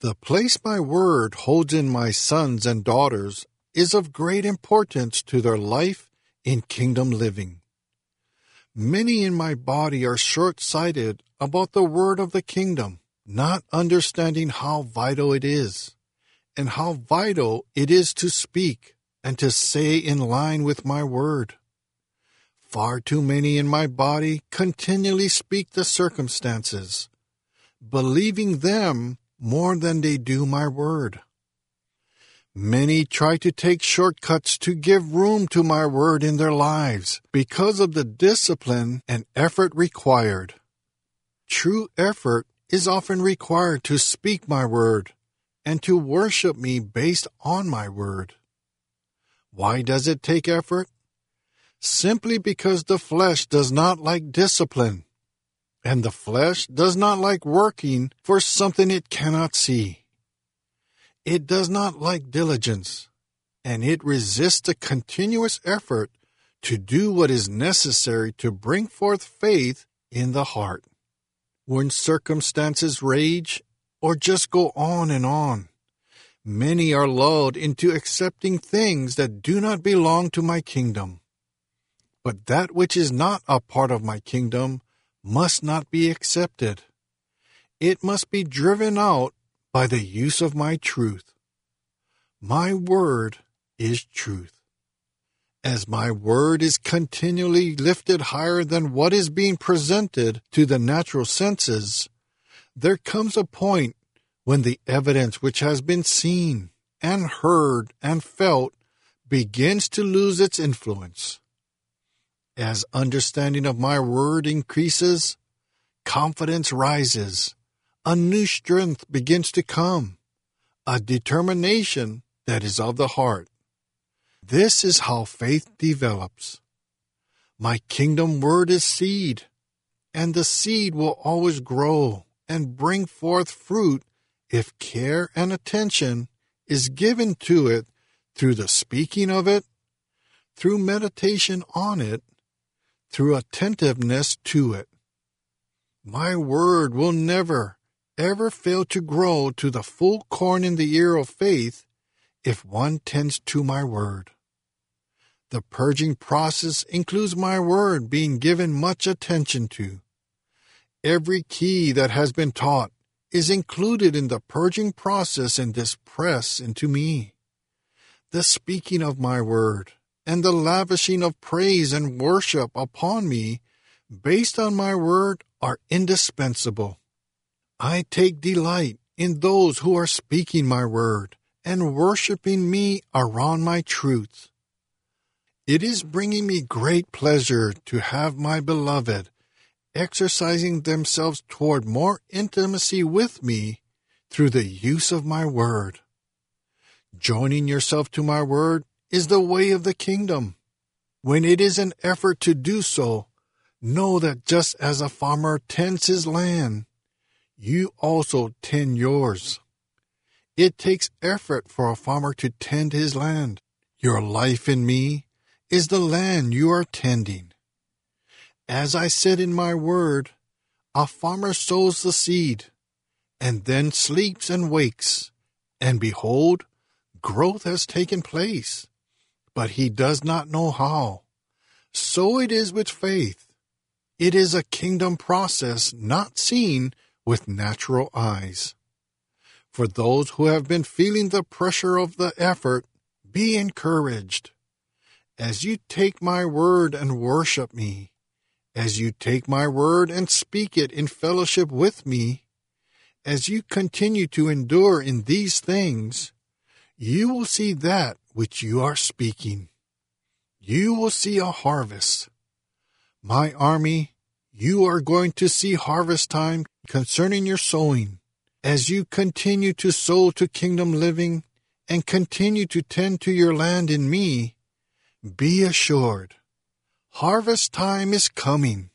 The place my word holds in my sons and daughters is of great importance to their life in kingdom living. Many in my body are short-sighted about the word of the kingdom, not understanding how vital it is, and how vital it is to speak and to say in line with my word. Far too many in my body continually speak the circumstances, believing them more than they do my word. Many try to take shortcuts to give room to my word in their lives because of the discipline and effort required. True effort is often required to speak my word and to worship me based on my word. Why does it take effort? Simply because the flesh does not like discipline, and the flesh does not like working for something it cannot see. It does not like diligence, and it resists a continuous effort to do what is necessary to bring forth faith in the heart. When circumstances rage or just go on, many are lulled into accepting things that do not belong to my kingdom. But that which is not a part of my kingdom must not be accepted. It must be driven out by the use of my truth. My word is truth. As my word is continually lifted higher than what is being presented to the natural senses, there comes a point when the evidence which has been seen and heard and felt begins to lose its influence. As understanding of my word increases, confidence rises, a new strength begins to come, a determination that is of the heart. This is how faith develops. My kingdom word is seed, and the seed will always grow and bring forth fruit if care and attention is given to it through the speaking of it, through meditation on it, through attentiveness to it. My word will never, ever fail to grow to the full corn in the ear of faith if one tends to my word. The purging process includes my word being given much attention to. Every key that has been taught is included in the purging process in this press into me. The speaking of my word and the lavishing of praise and worship upon me based on my word are indispensable. I take delight in those who are speaking my word and worshiping me around my truth. It is bringing me great pleasure to have my beloved exercising themselves toward more intimacy with me through the use of my word. Joining yourself to my word is the way of the kingdom. When it is an effort to do so, know that just as a farmer tends his land, you also tend yours. It takes effort for a farmer to tend his land. Your life in me is the land you are tending. As I said in my word, a farmer sows the seed, and then sleeps and wakes, and behold, growth has taken place, but he does not know how. So it is with faith. It is a kingdom process not seen with natural eyes. For those who have been feeling the pressure of the effort, be encouraged. As you take my word and worship me, as you take my word and speak it in fellowship with me, as you continue to endure in these things, you will see that which you are speaking. You will see a harvest. My army, you are going to see harvest time concerning your sowing. As you continue to sow to kingdom living and continue to tend to your land in me, be assured, harvest time is coming.